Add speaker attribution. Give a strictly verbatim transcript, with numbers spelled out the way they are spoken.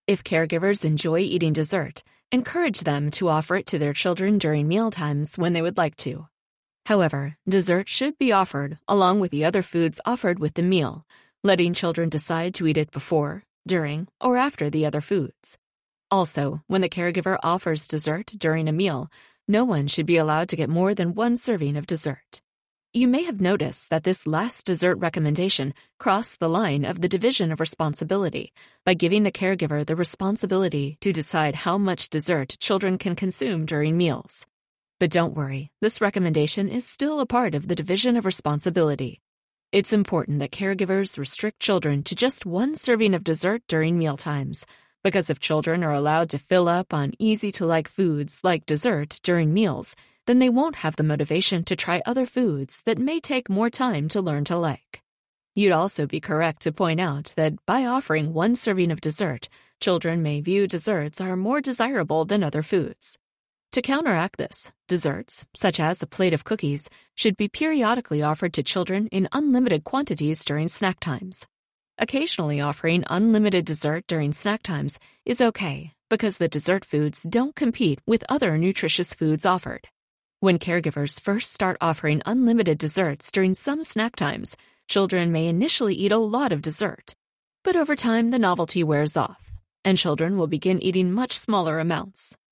Speaker 1: If caregivers enjoy eating dessert, encourage them to offer it to their children during mealtimes when they would like to. However, dessert should be offered along with the other foods offered with the meal, letting children decide to eat it before, during, or after the other foods. Also, when the caregiver offers dessert during a meal, no one should be allowed to get more than one serving of dessert. You may have noticed that this last dessert recommendation crossed the line of the division of responsibility by giving the caregiver the responsibility to decide how much dessert children can consume during meals. But don't worry, this recommendation is still a part of the division of responsibility. It's important that caregivers restrict children to just one serving of dessert during mealtimes, because if children are allowed to fill up on easy-to-like foods like dessert during meals, then they won't have the motivation to try other foods that may take more time to learn to like. You'd also be correct to point out that by offering one serving of dessert, children may view desserts are more desirable than other foods. To counteract this, desserts, such as a plate of cookies, should be periodically offered to children in unlimited quantities during snack times. Occasionally offering unlimited dessert during snack times is okay because the dessert foods don't compete with other nutritious foods offered. When caregivers first start offering unlimited desserts during some snack times, children may initially eat a lot of dessert. But over time, the novelty wears off, and children will begin eating much smaller amounts.